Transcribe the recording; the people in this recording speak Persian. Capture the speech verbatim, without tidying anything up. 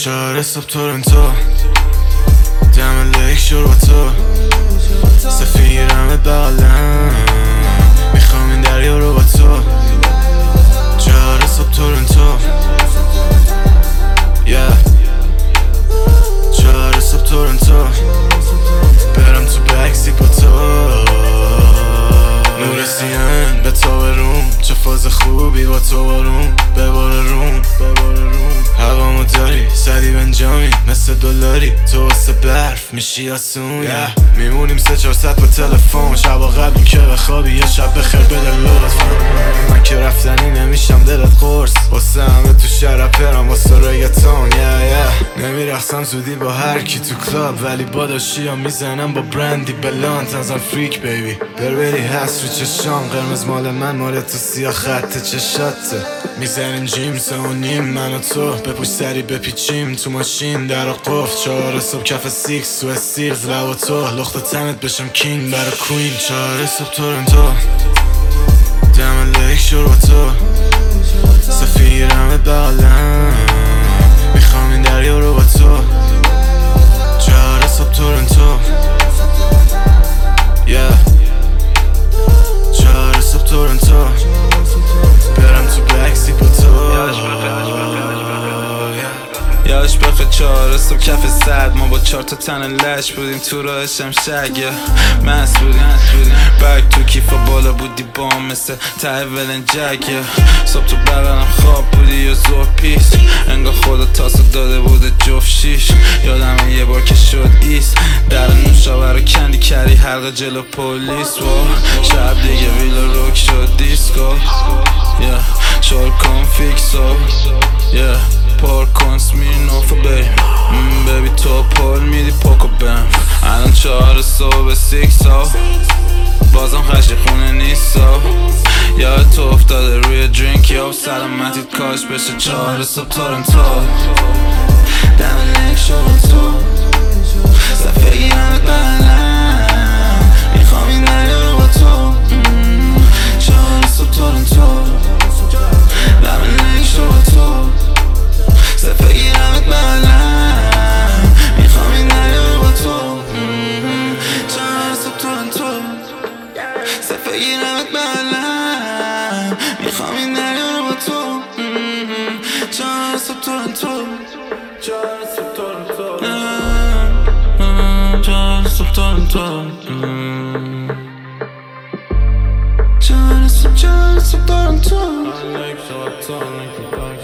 چهار صبح تورنتو دم لیک شور با تو سفیرم بغلم میخوام این دریا رو با تو چهار صبح تورنتو yeah. چهار صبح تورنتو برم تو بکسی با تو نور سیان به تو بروم چه فاز خوبی با تو بارون ببار روم هوامو داری سری بنجامین مثل دلاری تو واسه برف میشی آسون yeah. میمونیم سه چهار ساعت با تلفن شبا قبلی که بخوابی یه شب بخیر بده لطف من که رفتنی نمیشم دلت قرص واسه همه تو شهر پرم واسه رگتون yeah, yeah. نمیرخصم زودی با هر کی تو کلاب ولی با داشتی ها میزنم با برندی بلانت ازم فریک بیبی بربری هست رو چشام قرمز مال من مال تو سیاه خط چشاته میزنیم جیم سه و نیم من و تو بپوش سری بپیچیم تو ماشین در و قفل چهار صبح کف سیکس تو استیلز لب و تو لخت تنت بشم کینگ برا کوین چهار صبح تورنتو دم لیک شور با تو سفیرم بغلم میخوام این دریا رو با تو چهار صبح تورنتو yeah. چهار صبح تورنتو برم تو بکسی با تو یادش بخیر چهار صبح کف صد ما با چهار تا تن لش بودیم تو راه شمشک مست بودیم بک تو کیفا بالا بودی بام مثل ته ولنجک صبح تو بغلم خواب بودی یا زور پیس انگار خدا تاسو داده بوده جفت شیش یادم یه بار که شد ایست در نوشابه رو کندی کردی حلقه جلو پولیس و شب دیگه ویلا روک شد دیسکو شور کن فیکسو پر کن سمیرنوفو بی بیبی تو پل میدی پاکو بم الان چهار صبح سیکسو بازم خشی خونه نیستو یاد تو افتاده روی درینک یا سلامتیت کاش بشه چهار صبح تورنتو دم لیک شو با تو صفحه گیرمت بغلم میخوام این دریا رو با تو چهار صبح تورنتو دم لیک شو با تو صفحه گیرمت بغلم میخوام این دریا رو با تو چهار صبح تورنتو صفحه گیرمت بغلم میخوام این دریا رو با تو چهار صبح تورنتو چهار صبح تورنتو چهار صبح تورنتو چهار صبح چهار صبح تورنتو